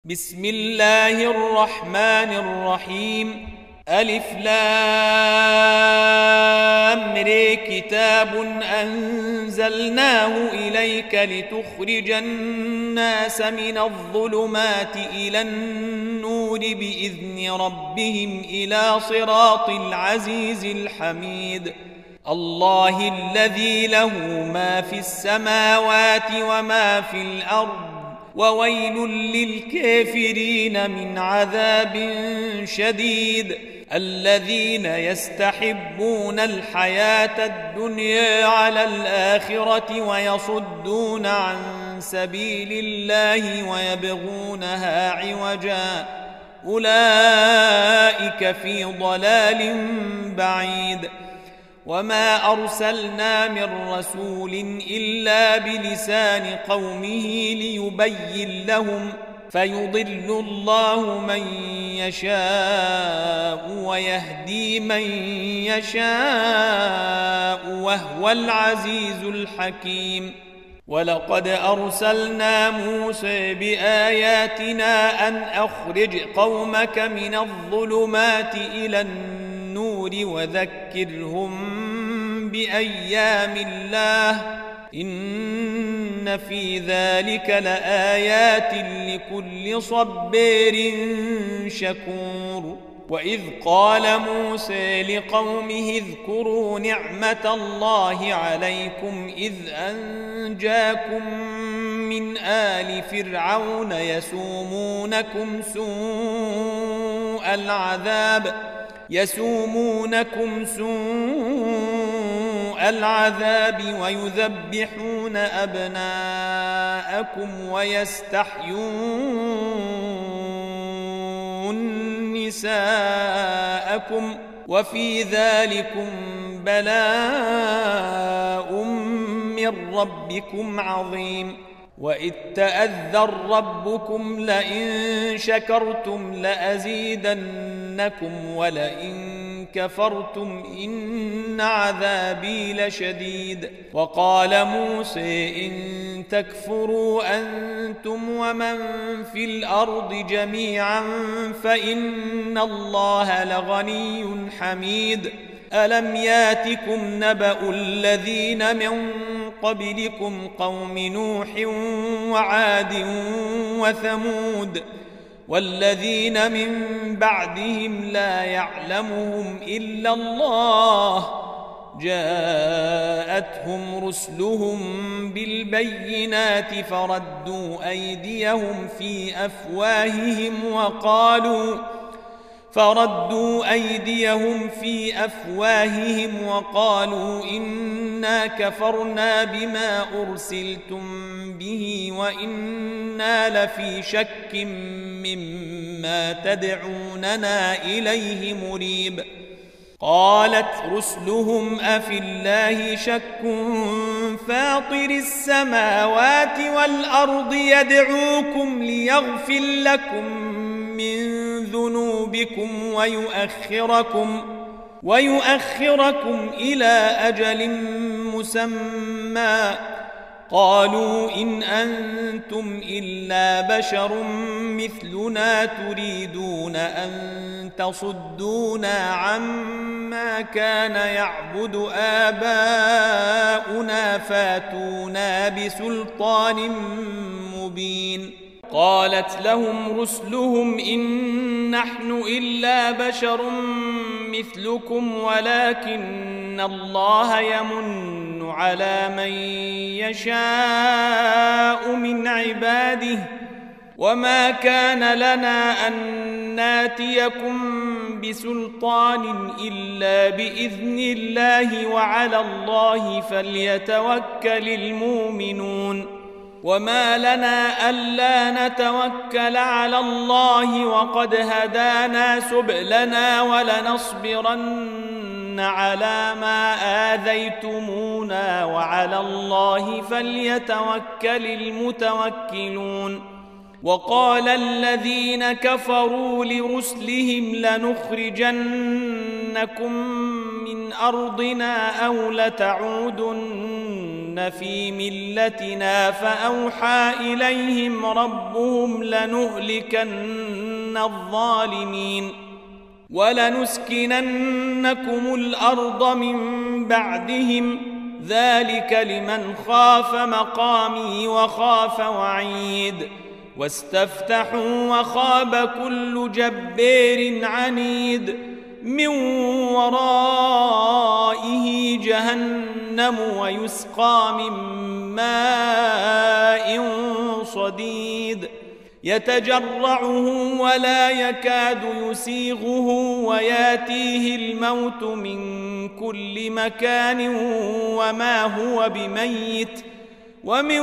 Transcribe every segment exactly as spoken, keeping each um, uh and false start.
بسم الله الرحمن الرحيم ألف لام ر كتاب أنزلناه إليك لتخرج الناس من الظلمات إلى النور بإذن ربهم إلى صراط العزيز الحميد الله الذي له ما في السماوات وما في الأرض وويل للكافرين من عذاب شديد الذين يستحبون الحياة الدنيا على الآخرة ويصدون عن سبيل الله ويبغونها عوجا أولئك في ضلال بعيد وما أرسلنا من رسول إلا بلسان قومه ليبين لهم فيضل الله من يشاء ويهدي من يشاء وهو العزيز الحكيم ولقد أرسلنا موسى بآياتنا أن أخرج قومك من الظلمات إلى النور وذكرهم بأيام الله إن في ذلك لآيات لكل صبار شكور وإذ قال موسى لقومه اذكروا نعمة الله عليكم إذ أنجاكم من آل فرعون يسومونكم سوء العذاب يسومونكم سوء العذاب ويذبحون أبناءكم ويستحيون نساءكم وفي ذلكم بلاء من ربكم عظيم وإذ تأذن ربكم لئن شكرتم لأزيدنكم ولئن كفرتم إن عذابي لشديد وقال موسى إن تكفروا أنتم ومن في الأرض جميعا فإن الله لغني حميد ألم ياتكم نبأ الذين من قبلكم قوم نوح وعاد وثمود والذين من بعدهم لا يعلمهم إلا الله جاءتهم رسلهم بالبينات فردوا أيديهم في أفواههم وقالوا فردوا أيديهم في أفواههم وقالوا إنا كفرنا بما أرسلتم به وإنا لفي شك مما تدعوننا إليه مريب قالت رسلهم أفي الله شك فاطر السماوات والأرض يدعوكم ليغفر لكم من ذنوبكم ويؤخركم ويؤخركم إلى أجل مسمى قالوا إن أنتم إلا بشر مثلنا تريدون أن تصدونا عما كان يعبد آباؤنا فاتونا بسلطان مبين قالت لهم رسلهم إن نحن إلا بشر مثلكم ولكن الله يمن على من يشاء من عباده وما كان لنا أن ناتيكم بسلطان إلا بإذن الله وعلى الله فليتوكل المؤمنون وما لنا ألا نتوكل على الله وقد هدانا سبلنا ولنصبرن على ما آذيتمونا وعلى الله فليتوكل المتوكلون وقال الذين كفروا لرسلهم لنخرجنكم من أرضنا أو لتعودن في ملتنا فأوحى إليهم ربهم لنهلكن الظالمين ولنسكننكم الأرض من بعدهم ذلك لمن خاف مقامي وخاف وعيد واستفتحوا وخاب كل جبار عنيد من ورائه جهنم ويسقى من ماء صديد يتجرعه ولا يكاد يسيغه وياتيه الموت من كل مكان وما هو بميت ومن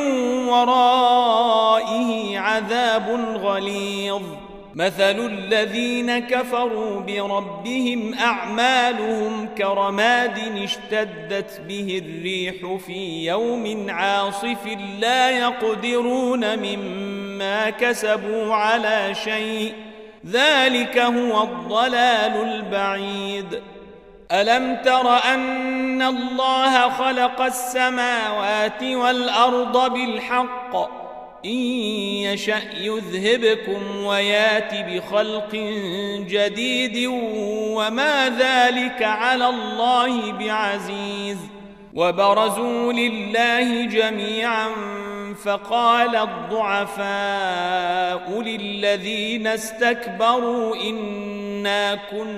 ورائه عذاب غليظ مثل الذين كفروا بربهم أعمالهم كرماد اشتدت به الريح في يوم عاصف لا يقدرون مما كسبوا على شيء ذلك هو الضلال البعيد ألم تر أن الله خلق السماوات والأرض بالحق إن يشأ يذهبكم ويات بخلق جديد وما ذلك على الله بعزيز وبرزوا لله جميعا فقال الضعفاء للذين استكبروا إنا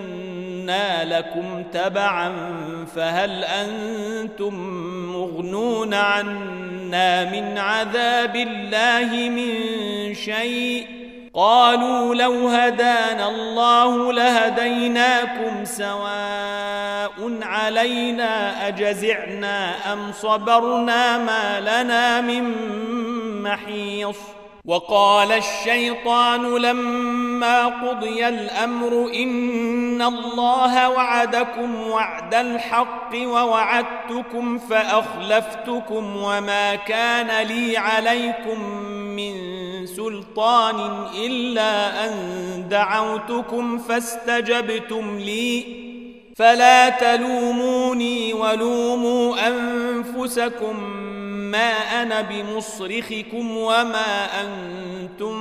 كنا لكم تبعا فهل أنتم مغنون عنا من عذاب الله من شيء قالوا لو هدانا الله لهديناكم سواء علينا أجزعنا أم صبرنا ما لنا من محيص وقال الشيطان لما قضي الأمر إن الله وعدكم وعد الحق ووعدتكم فأخلفتكم وما كان لي عليكم من سلطان إلا أن دعوتكم فاستجبتم لي فلا تلوموني ولوموا أنفسكم ما أنا بمصرخكم وما أنتم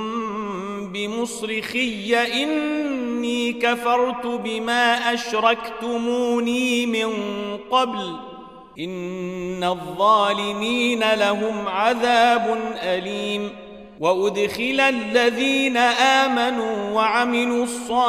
بمصرخي إني كفرت بما أشركتموني من قبل إن الظالمين لهم عذاب أليم وأدخل الذين آمنوا وعملوا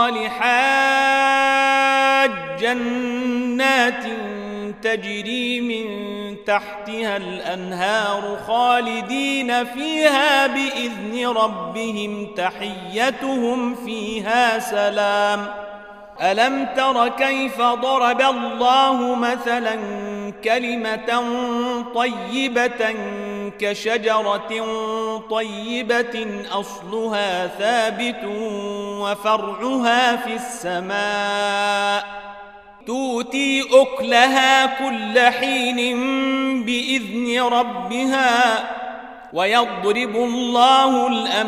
الصالحات جنات تجري من تحتها الأنهار خالدين فيها بإذن ربهم تحيتهم فيها سلام ألم تر كيف ضرب الله مثلا كلمة طيبة كشجرة طيبة أصلها ثابت وفرعها في السماء تؤتي أكلها كل حين بإذن ربها ويضرب الله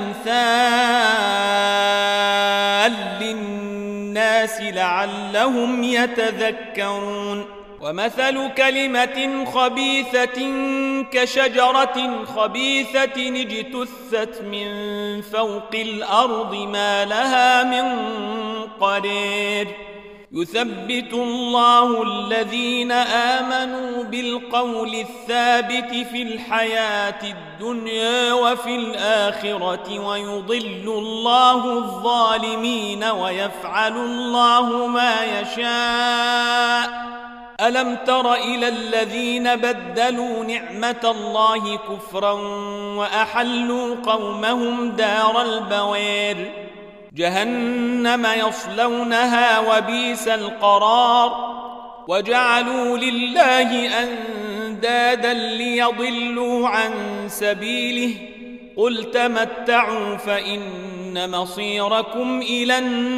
الأمثال للناس لعلهم يتذكرون ومثل كلمة خبيثة كشجرة خبيثة اجتثت من فوق الأرض ما لها من قرير يثبت الله الذين آمنوا بالقول الثابت في الحياة الدنيا وفي الآخرة ويضل الله الظالمين ويفعل الله ما يشاء ألم تر إلى الذين بدلوا نعمة الله كفرا وأحلوا قومهم دار البوار جهنم يصلونها وبئس القرار وجعلوا لله أندادا ليضلوا عن سبيله قل تمتعوا فإن مصيركم إلى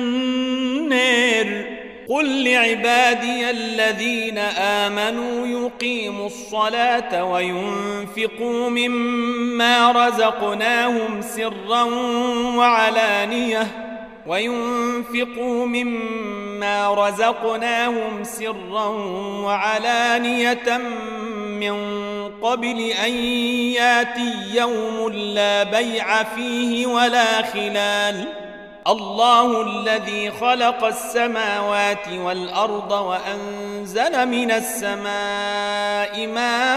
النار قل لعبادي الذين آمنوا يقيموا الصلاة وينفقوا مما رزقناهم سرا وعلانية وينفقوا مما رزقناهم سرا وعلانية من قبل أن ياتي يوم لا بيع فيه ولا خلال. الله الذي خلق السماوات والأرض وأنزل من السماء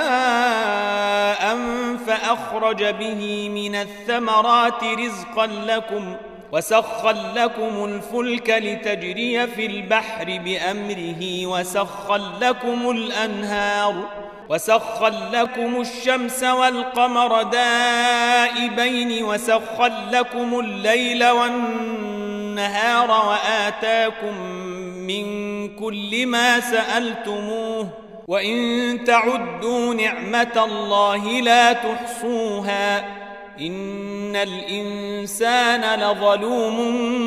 ماء فأخرج به من الثمرات رزقا لكم وسخر لكم الفلك لتجري في البحر بأمره وسخر لكم الأنهار وسخر لكم الشمس والقمر دائبين وسخر لكم الليل والنهار وآتاكم من كل ما سألتموه وإن تعدوا نعمة الله لا تحصوها إن الإنسان لظلوم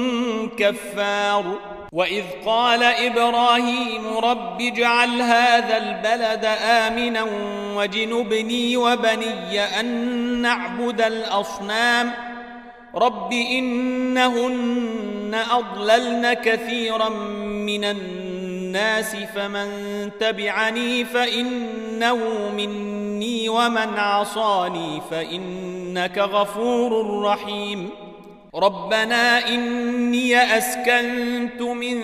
كفار. وإذ قال إبراهيم رب اجعل هذا البلد آمنا واجنبني وبني أن نعبد الأصنام رب إنهن أضللن كثيرا من الناس فمن تبعني فإنه مني ومن عصاني فإنك غفور رحيم. ربنا إني أسكنت من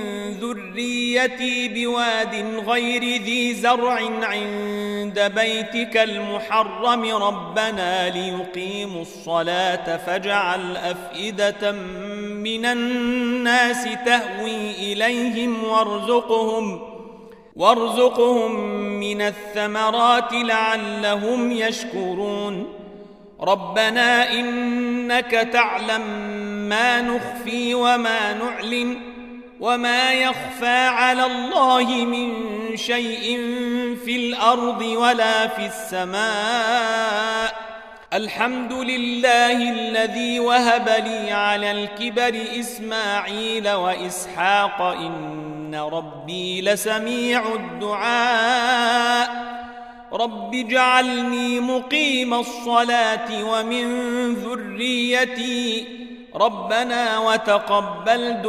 ذريتي بواد غير ذي زرع عند بيتك المحرم ربنا ليقيموا الصلاة فاجعل أفئدة من الناس تهوي إليهم وارزقهم وارزقهم من الثمرات لعلهم يشكرون. ربنا إنك تعلم ما نخفي وما نعلن وما يخفى على الله من شيء في الأرض ولا في السماء. الحمد لله الذي وهب لي على الكبر إسماعيل وإسحاق إن ربي لسميع الدعاء. رب اجعلني مقيم الصلاة ومن ذريتي ربنا وتقبل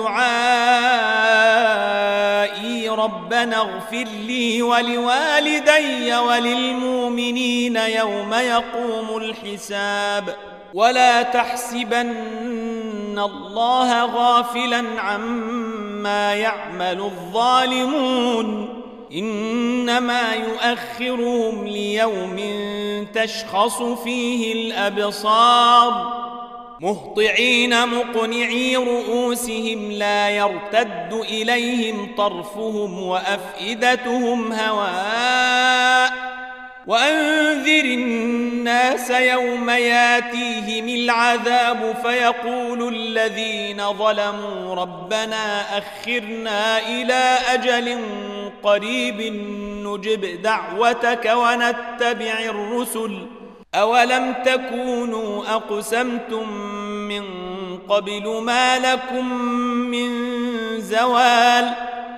دعائي ربنا اغفر لي ولوالدي وللمؤمنين يوم يقوم الحساب. ولا تحسبن الله غافلا عما يعمل الظالمون إنما يؤخرهم ليوم تشخص فيه الأبصار مهطعين مقنعي رؤوسهم لا يرتد إليهم طرفهم وأفئدتهم هواء. وأنذر الناس يوم ياتيهم العذاب فيقول الذين ظلموا ربنا أخرنا إلى أجل قريب نجب دعوتك ونتبع الرسل أولم تكونوا أقسمتم من قبل ما لكم من زوال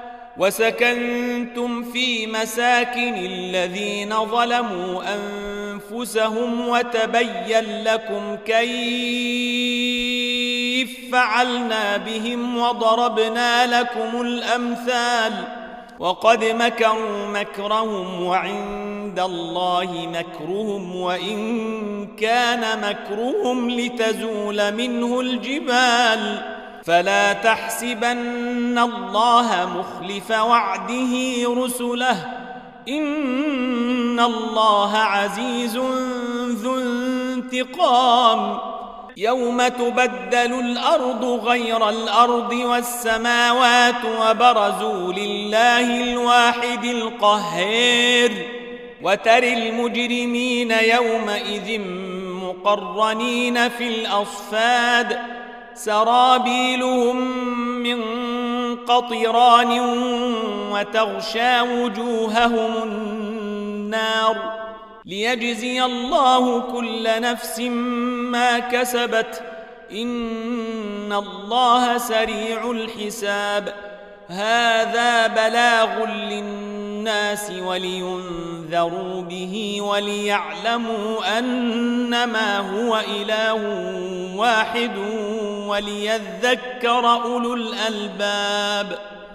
وسكنتم في مساكن الذين ظلموا أنفسهم وتبين لكم كيف فعلنا بهم وضربنا لكم الأمثال وقد مكروا مكرهم وعند الله مكرهم وإن كان مكرهم لتزول منه الجبال فلا تحسبن الله مخلف وعده رسله إن الله عزيز ذو انتقام. يوم تبدل الأرض غير الأرض والسماوات وبرزوا لله الواحد القهار وترى المجرمين يومئذ مقرنين في الأصفاد سرابيلهم من قطران وتغشى وجوههم النار ليجزي الله كل نفس ما كسبت إن الله سريع الحساب. هذا بلاغ للناس ولينذروا به وليعلموا أنما هو إله واحد وليذكر أولو الألباب